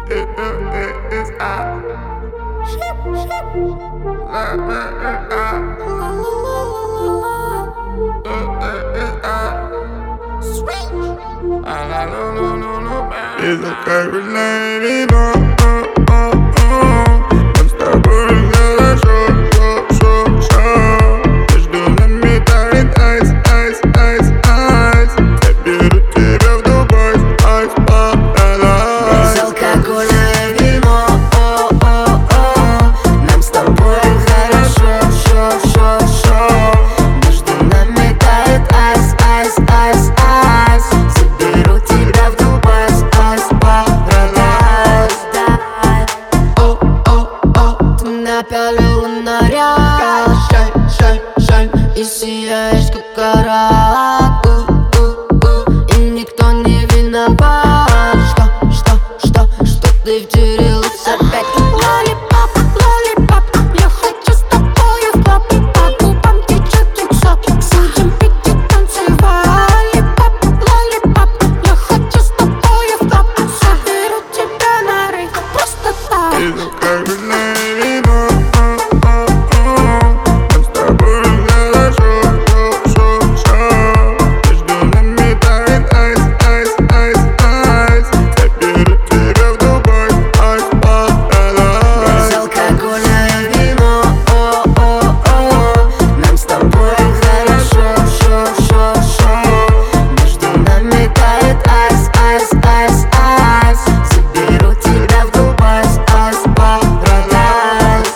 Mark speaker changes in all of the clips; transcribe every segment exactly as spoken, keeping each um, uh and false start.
Speaker 1: Это как на вино. Нам с тобой хорошо, шо, шо, шо. Между нами тает айс, айс, айс, айс. Заберу тебя в Дубай, айс, парадайз.
Speaker 2: Безалкогольное вино, о, о, о. Нам с тобой хорошо, шо, шо, шо. Между нами тает айс, айс, айс, айс. Заберу тебя в Дубай, айс, парадайз. О, о, о, ты напялила наряд, шай, шай, шай, и сияешь как гора. И никто не виноват, что, что, что, что ты втюрилась опять. Лолипоп, лолипоп, я хочу с тобою в клуб. По губам течет тексток, будем пить и танцевать. Лолипоп, лолипоп, я хочу с тобою в клуб. Заберу тебя на рейв, просто так.
Speaker 1: Это как на вино. Нам с тобой хорошо, шо, шо, шо. Между нами тает айс, айс, айс, айс. Заберу тебя в Дубай, айс, парадайз.
Speaker 2: Безалкогольное вино, о, о, о. Нам с тобой хорошо, шо, шо, шо. Между нами тает айс, айс, айс, айс. Заберу тебя в Дубай, айс, парадайз.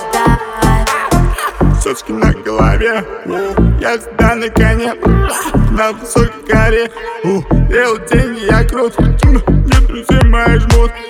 Speaker 1: Соски на голове, я тебя на коне, на высокой горе. Делал деньги, я крут, не друзей мои жмут.